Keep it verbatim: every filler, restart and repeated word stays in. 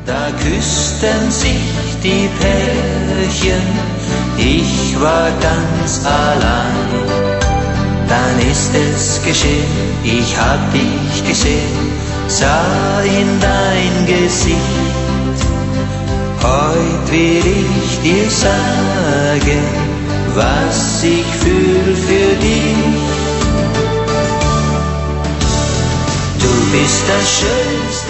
Da küssten sich die Pärchen, ich war ganz allein. Dann ist es geschehen, ich hab dich gesehen, sah in dein Gesicht. Heut will ich dir sagen, was ich fühl für dich. Du bist das Schönste,